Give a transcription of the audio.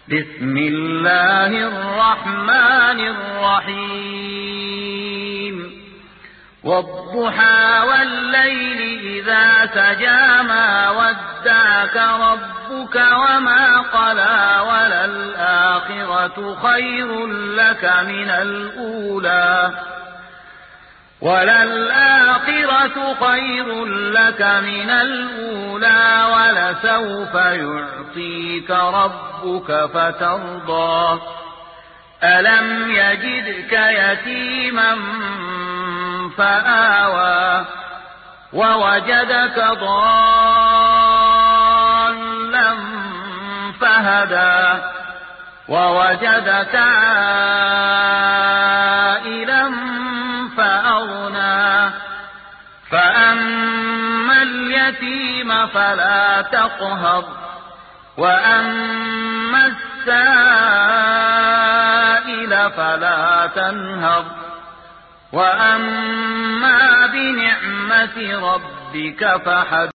بسم الله الرحمن الرحيم والضحى والليل إذا سجى ما ودعك ربك وما قلى وللآخرة خير لك من الأولى ولسوف يعطيك ربك فترضى ألم يجدك يتيما فآوى ووجدك ضالا فهدى ووجدك عائلا فأغنى فأما اليتيم فلا تقهر وأما السائل فلا تنهر وأما بنعمة ربك فحدث